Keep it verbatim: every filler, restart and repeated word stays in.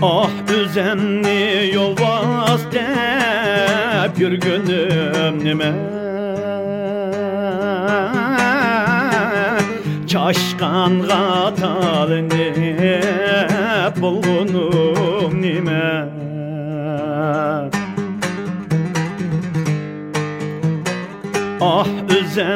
Ah üzenli yolvaz dep yürgünüm nime, Çaşkan qatalını bulgunum nime. Ah üzen